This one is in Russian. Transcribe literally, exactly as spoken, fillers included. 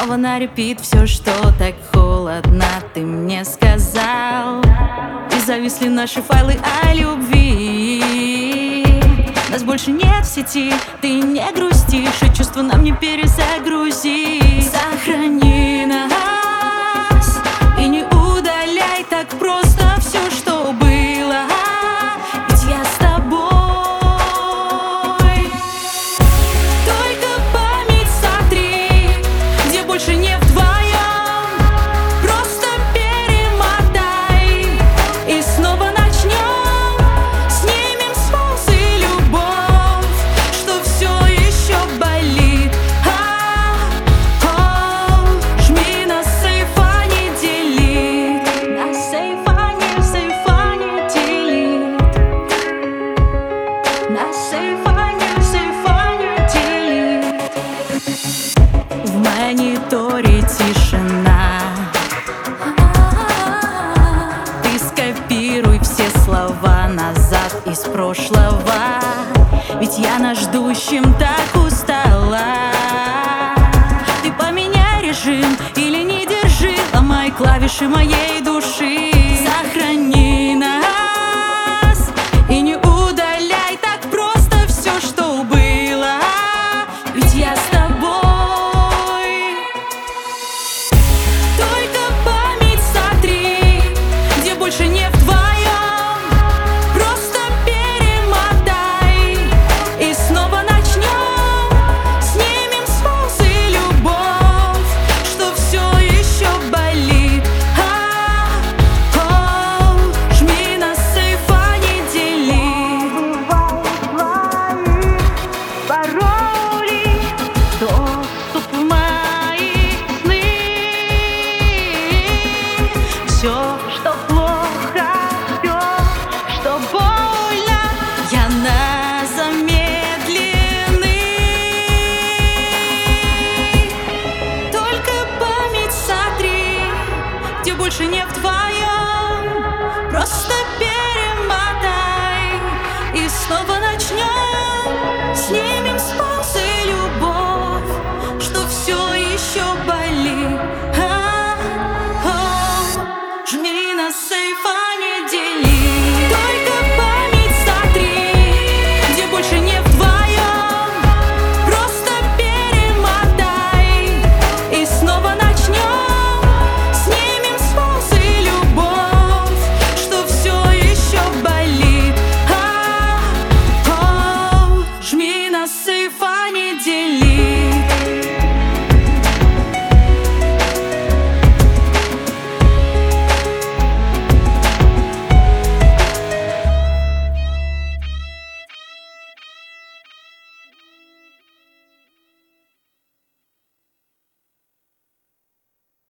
снова на репит все, что так холодно ты мне сказал. И зависли наши файлы о любви. Нас больше нет в сети, ты не грустишь, и чувства нам не перезагрузи. Сохрани нас и не удаляй так просто все, что было. Ведь я с тобой. Только память сотри, где больше не вдвоем. Просто перемотай и снова начнем. Снимем с паузы любовь, что все еще болит. А-а-а, жми на сейф, а не делит. На сейф, а не, сейф, а не делит. На сейф, а не, сейф, а не делит. В мониторе тишина. Ты скопируй все слова назад из прошлого. Ведь я на ждущем так устала. Ты поменяй режим или не держи, ломай клавиши моей души. Сохрани нас и не удаляй так просто все, что было. Ведь я с тобой. Только память сотри, где больше не вдвоем. Просто перемотай и снова начнем. Снимем с паузы любовь, что все еще болит. А-а-а, жми на сейф, а не делит. Пароли, доступ в мои сны. Все, что плохо, все, что больно, я на замедленный. Только память сотри, где больше не вдвоем.